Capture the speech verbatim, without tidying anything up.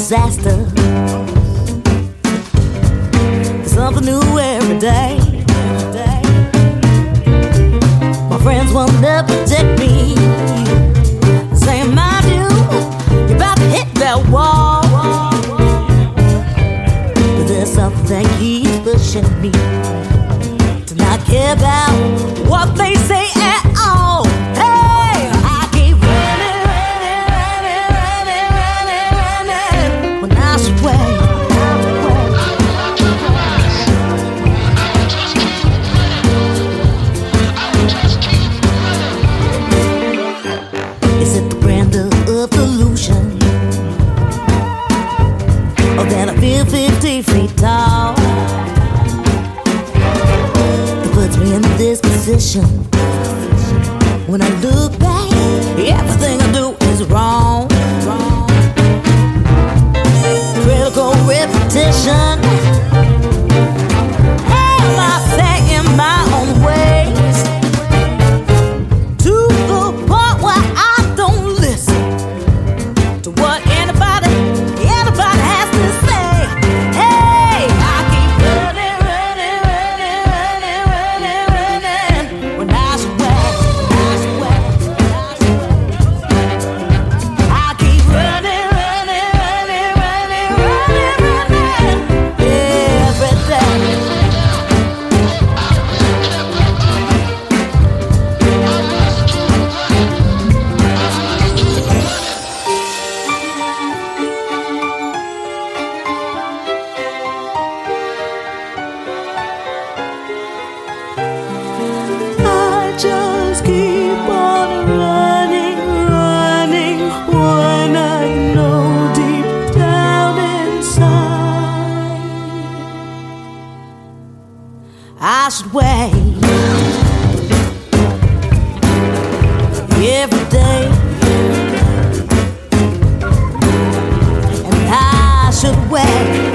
disaster. There's something new every day. My friends will never protect me, saying, "Mind you, you're about to hit that wall." But there's something that keeps pushing me to not care about what they say at all. Hey, I keep running, running, running, running, running, running, when I swear. Is it the grandeur of delusion, or that I feel fifty feet tall? It puts me in this position. When I look back, everything I do is wrong. Critical repetition. Am I set in my own ways to the point where I don't listen to what anybody, anybody has to say? Hey, I keep running, running, running, running, running, running, when I swear, I swear, I swear. I keep running, running, running, running, running, running, every day. I just keep on running, running, when I know deep down inside I should wait every day, and I should wait.